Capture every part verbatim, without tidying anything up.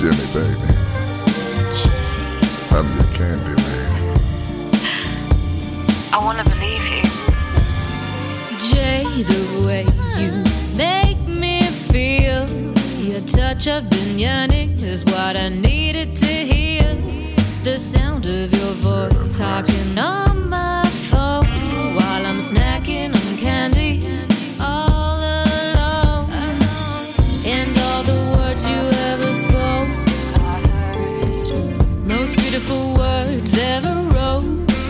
Jimmy, baby. I'm your candy man. I wanna believe you. Jay, the way you make me feel, your touch of been yearning is what I needed to hear. The sound of your voice talking on my phone while I'm snacking on candy all alone. And all the words you ever spoke, most beautiful words ever wrote.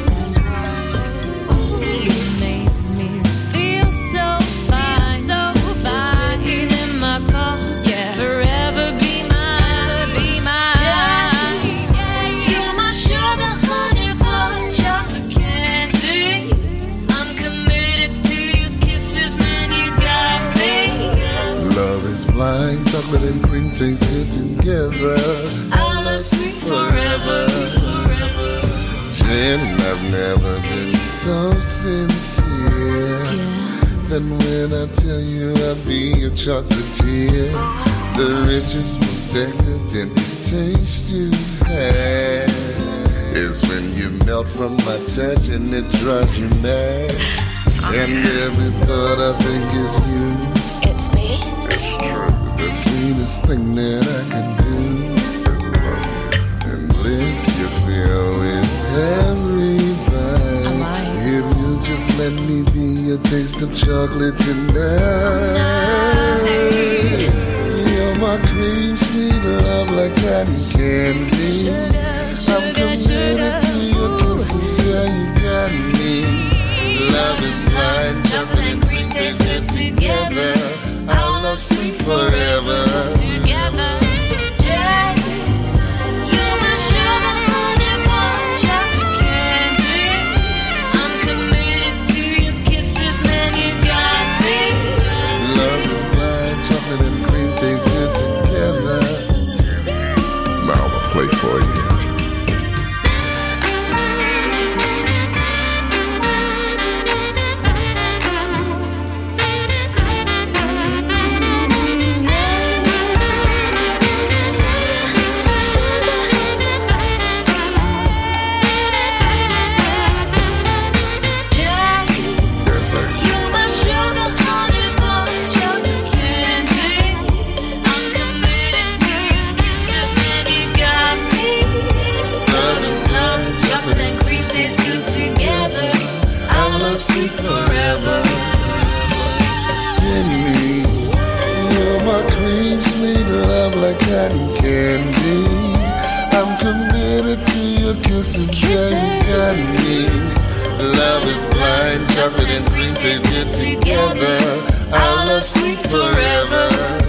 You made me feel so fine, so fine in my car. Yeah, forever be mine, be mine. You're my sugar, honey, boy, chocolate candy. I'm committed to your kisses, man, you got me. Love is blind, chocolate and cream taste good together. I'll love sweet forever. Jen, I've never been so sincere. Than when I tell you I'll be a chocolatier. The richest, most decadent taste you had is when you melt from my touch and it drives you mad. And every thought I think is you. It's me. The sweetest thing that I can do is love you. And bliss you feel with every bite. If you just let me be a taste of chocolate tonight. You're my cream, sweet love like cotton candy. I'm committed to your kisses, yeah, you got me. Love is blind, chocolate and cream taste good together. Our love sweet forever. Together. Yeah. You're my sugar, honey, boy, chocolate candy. I'm committed to your kisses, man, you got me. Love is blind, chocolate and cream taste good together. Now I'ma play for you. Sweet forever. In me, you're my cream, sweet love like cotton candy. I'm committed to your kisses, yeah, you got me. Love is blind, chocolate and cream taste good together. Our love sweet forever.